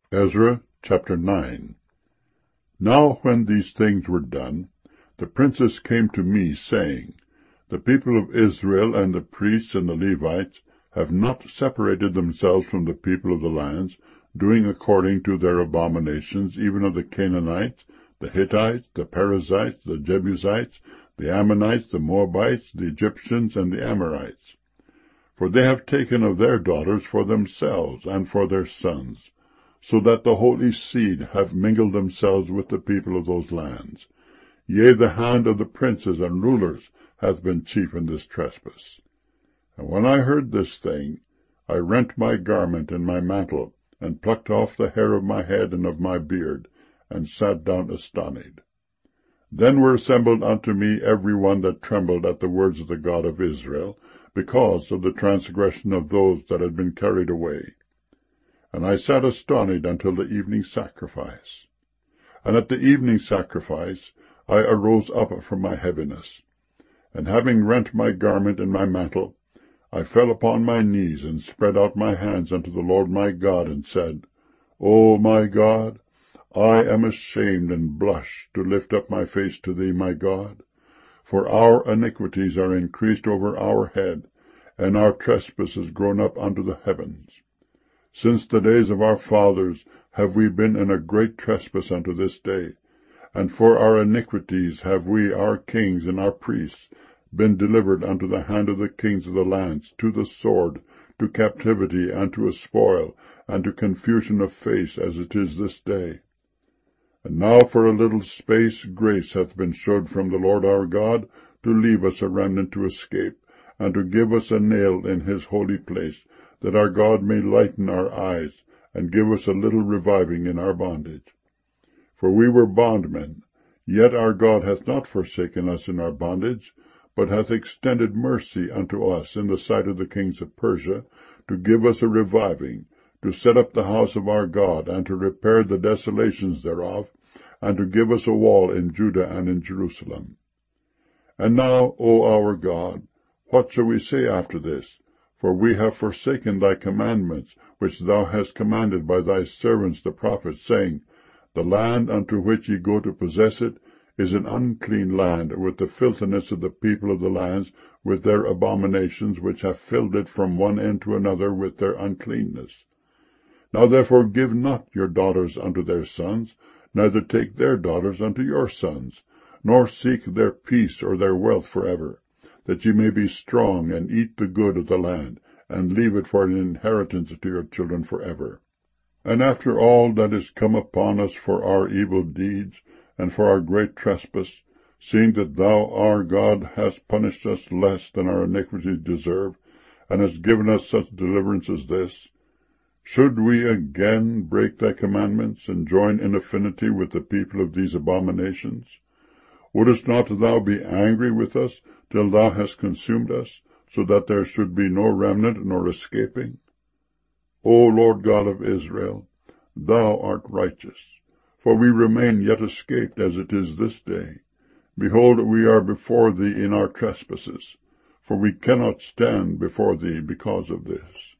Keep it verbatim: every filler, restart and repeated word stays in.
Ezra chapter nine. Now when these things were done, the princes came to me, saying, The people of Israel and the priests and the Levites have not separated themselves from the people of the lands, doing according to their abominations, even of the Canaanites, the Hittites, the Perizzites, the Jebusites, the Ammonites, the Moabites, the Egyptians, and the Amorites. For they have taken of their daughters for themselves and for their sons, so that the holy seed have mingled themselves with the people of those lands. Yea, the hand of the princes and rulers hath been chief in this trespass. And when I heard this thing, I rent my garment and my mantle, and plucked off the hair of my head and of my beard, and sat down astonied. Then were assembled unto me every one that trembled at the words of the God of Israel, because of the transgression of those that had been carried away. And I sat astonied until the evening sacrifice. And at the evening sacrifice I arose up from my heaviness. And having rent my garment and my mantle, I fell upon my knees, and spread out my hands unto the Lord my God, and said, O my God, I am ashamed and blush to lift up my face to thee, my God. For our iniquities are increased over our head, and our trespasses grown up unto the heavens. Since the days of our fathers have we been in a great trespass unto this day, and for our iniquities have we, our kings and our priests, been delivered unto the hand of the kings of the lands, to the sword, to captivity, and to a spoil, and to confusion of face, as it is this day. And now for a little space grace hath been showed from the Lord our God, to leave us a remnant to escape, and to give us a nail in his holy place, that our God may lighten our eyes, and give us a little reviving in our bondage. For we were bondmen, yet our God hath not forsaken us in our bondage, but hath extended mercy unto us in the sight of the kings of Persia, to give us a reviving, to set up the house of our God, and to repair the desolations thereof, and to give us a wall in Judah and in Jerusalem. And now, O our God, what shall we say after this? For we have forsaken thy commandments, which thou hast commanded by thy servants the prophets, saying, The land unto which ye go to possess it is an unclean land, with the filthiness of the people of the lands, with their abominations, which have filled it from one end to another with their uncleanness. Now therefore give not your daughters unto their sons, neither take their daughters unto your sons, nor seek their peace or their wealth forever, that ye may be strong, and eat the good of the land, and leave it for an inheritance to your children forever. And after all that is come upon us for our evil deeds, and for our great trespass, seeing that thou, our God, hast punished us less than our iniquities deserve, and hast given us such deliverance as this, should we again break thy commandments, and join in affinity with the people of these abominations? Wouldest not thou be angry with us, till thou hast consumed us, so that there should be no remnant nor escaping? O Lord God of Israel, thou art righteous, for we remain yet escaped as it is this day. Behold, we are before thee in our trespasses, for we cannot stand before thee because of this.